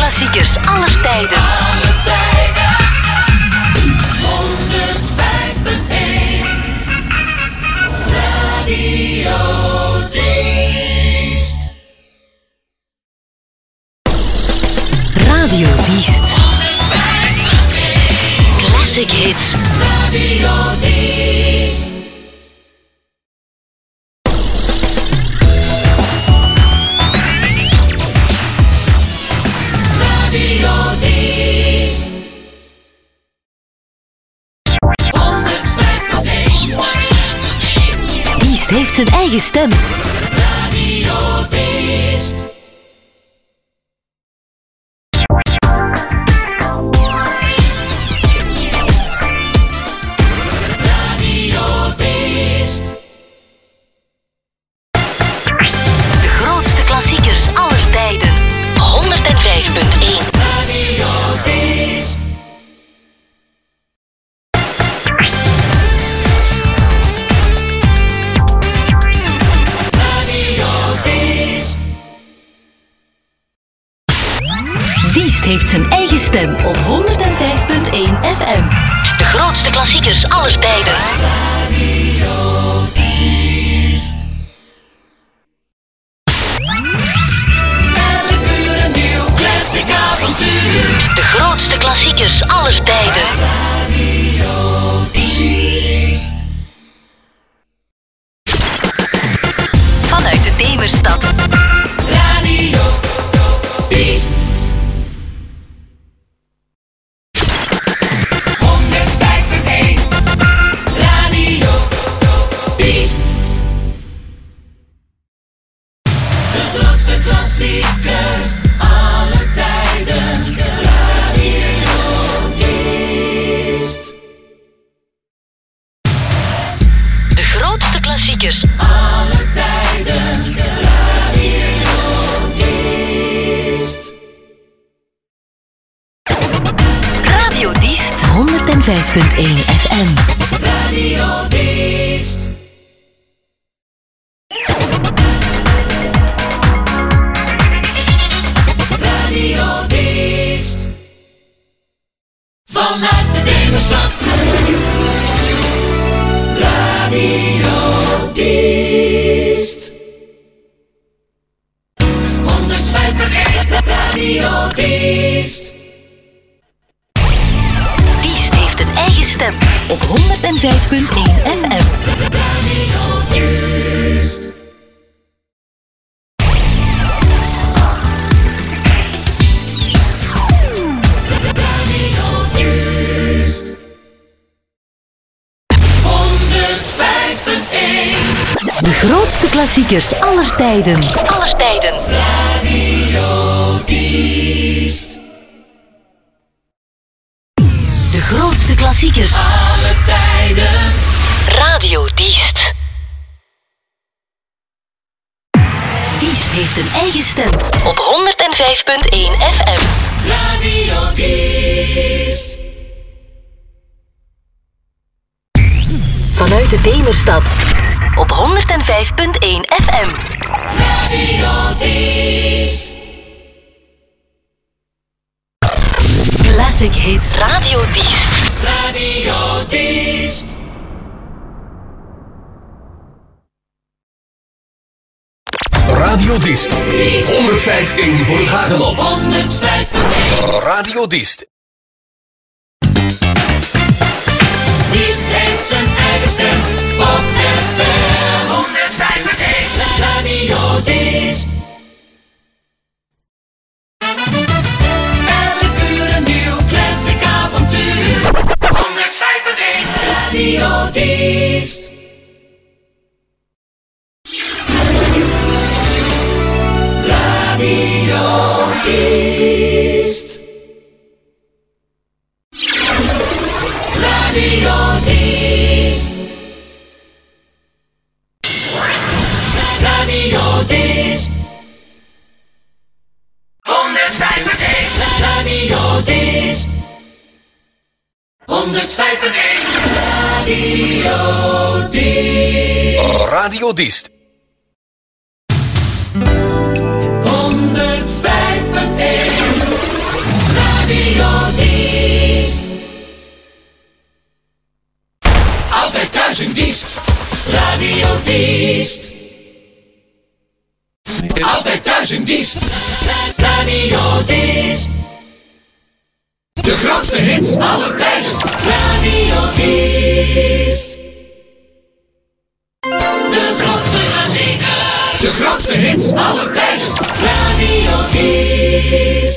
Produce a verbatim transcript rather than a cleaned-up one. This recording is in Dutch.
klassiekers aller tijden. Alle tijden. honderdvijf punt één Radio Diest. Radio Diest. Classic hits. Radio Diest. Radio Diest. honderdvijf punt één Diest heeft zijn eigen stem. Radio Diest. Radio Diest. De grootste klassiekers aller tijden. honderdvijf punt één Radio Diest. Radio Diest. Diest heeft zijn eigen stem op honderdvijf punt één F M. De grootste klassiekers aller tijden. Radio Diest. Elk uur een nieuw classic avontuur. De grootste klassiekers aller tijden. Radio Diest. Vanuit de Demerstad. Radio Diest. honderdvijf punt één Radio Diest. De grootste klassiekers alle tijden. Radio Diest. De grootste klassiekers. Alle tijden. Radio Diest. Radio Diest. honderdvijf punt één F M. Radio Diest. Radio Diest. Vanuit de Demerstad. Radio Diest. honderdvijf punt één Radio Diest. Diest heeft een eigen stem op honderdvijf punt één F M. Radio Diest. Radio Diest. honderdvijf punt één De grootste klassiekers aller tijden. Aller tijden. Radio Diest. De grootste klassiekers. Alle tijden. Radio Diest. Diest heeft een eigen stem op honderdvijf punt één F M. Radio Diest. Vanuit de Demerstad op honderdvijf punt één F M. Radio Diest. Classic hits. Radio Diest. Radio Diest. Radio Diest. honderdvijf punt één voor het Hageland. honderdvijf punt één Radio Diest. Diest heeft zijn eigen stem op F M. honderdvijf punt één Radio Diest. Elk uur een nieuw classic avontuur. honderdvijf punt één Radio Diest. Radio Diest. Radio Diest. Radio Diest. honderdvijf punt één Radio Diest. honderdvijf punt één Radio Diest. Radio Diest. honderdvijf punt één altijd thuis in Diest. Radio Diest. Altijd thuis in Diest. Radio Diest. De grootste hits aller tijden. Radio Diest. De grootste klassieker. De grootste hits aller tijden. Radio Diest.